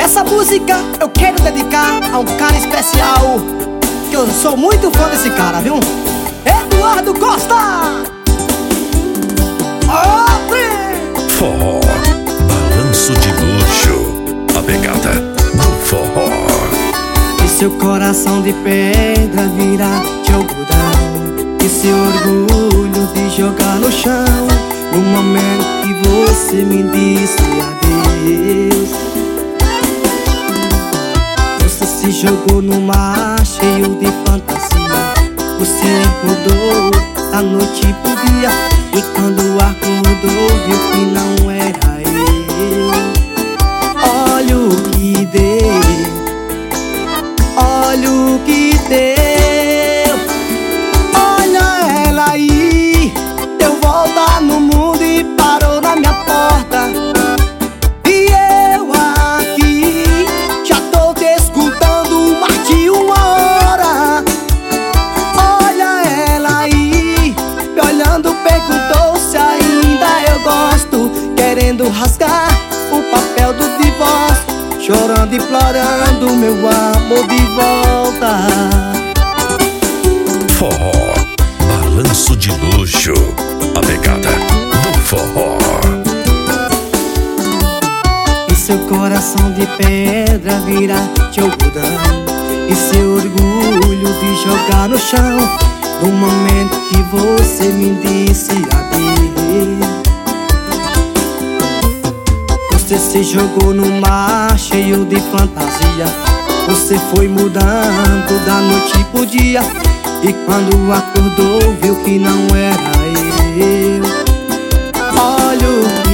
Essa música eu quero dedicar a um cara especial, que eu sou muito fã desse cara, viu? Eduardo Costa! Forró, balanço de luxo, a pegada do forró. E seu coração de pedra virar de algodão, e seu orgulho de jogar no chão, no momento que você me disse adeus. Você se jogou no mar cheio de fantasia, você mudou da noite pro dia, e quando acordou viu que não era eu. Olha o que deu, olha o que deu. Olha ela aí, deu volta no mundo e parou na minha porta. E eu aqui já tô te escutando mais de uma hora. Olha ela aí, me olhando, perguntou se ainda eu gosto, querendo rasgar o papel do divórcio, chorando e implorando meu amor de volta. Forró, balanço de luxo, a pegada do forró. E seu coração de pedra virar de algodão, e seu orgulho de jogar no chão, no momento que você me disse adeus. Você se jogou no mar cheio de fantasia, você foi mudando da noite pro dia, e quando acordou viu que não era eu. Olha o